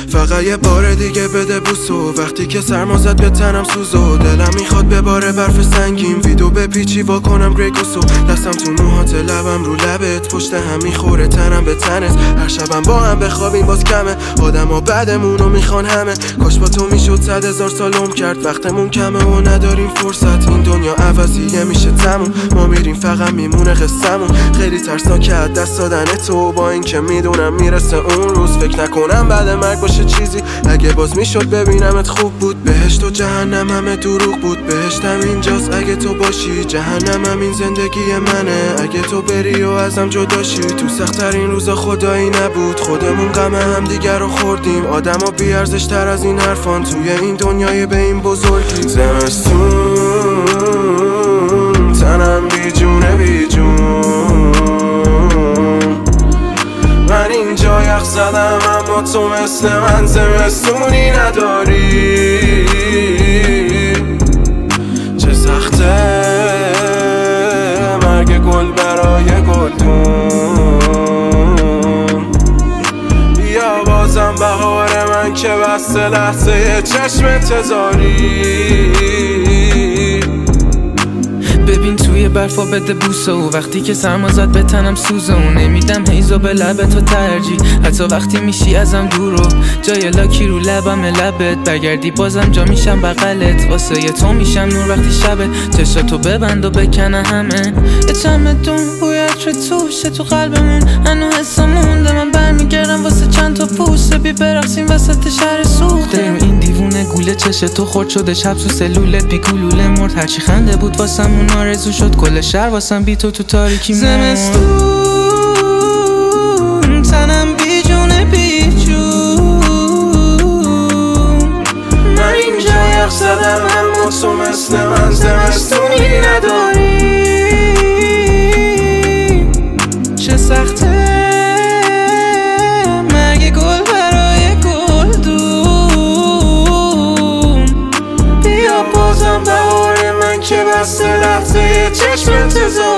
فقط یه بار دیگه بده بوسو، وقتی که سرما زد به تنم سوزو. دلم میخواد بباره برف سنگین، ویدو بپیچی وا کنم گریگوسو. دستم تو موهات، لبم رو لبت، پشت هم میخوره تنم به تنت. هر شبم با هم بخوابیم باز کمه، آدما بعدمونو میخوان همه. کاش با تو میشد 100,000 سال عمر کرد، وقتمون کمه و نداریم فرصت. این دنیا عوضیه میشه تموم، ما میریم فقط میمونه قصه‌مون. خیلی ترسناکه از دست دادن تو، با این که میدونم میرسه اون روز. فکر نکنم بعد مرگ باشه چیزی، اگه باز میشد ببینمت خوب بود. بهشت و جهنم همه دروغ بود، بهشتم اینجاست اگه تو باشی، جهنمم این زندگی منه اگه تو بری و ازم جداشی. تو سخت‌ترین روزا خدایی نبود، خودمون غم هم دیگر رو خوردیم. آدما بی‌ارزش تر از این حرفان توی این دنیای به این بزرگی. زمستون تنم بیجونه بیجون، من اینجا یخ زدم اما تو مثل من زمستونی نداری. چه سخته مرگ گل برای گلدون، بیا بازم بهار من که بسته لحظه چشم انتظاری. ببین توی برفا بده بوسه، و وقتی که سرما زد به تنم سوزه، و نمیدم هیزو به لبت و ترجیح. حتی وقتی میشی ازم دور و جای لاکی رو لبم لبت، برگردی بازم جا میشم بغلت. واسه یه تو میشم نور وقتی شبه، چشاتو ببند و بکنه همه. یه چمدون بوی عطر توشه تو قلبمون، هنو حسا مونده. من برمیگردم واسه چند تا پوسه، بی برقصیم وسط شهر سوخته. این دیوونه گوله چشه تو خورد شده، شب تو سلولت بی گلوله مرد. هرچی خنده بود واسمون آرزو شد، کل شهر واسم بی تو تاریکی مرد. زمستون تنم بیجونه بیجون، من اینجا یخ زدم اما تو مثل من زمستونی نداری. چه سخته مرگ گل برای گلدون، بیا بازم بهار من که بسته لحظه چشم انتظاری.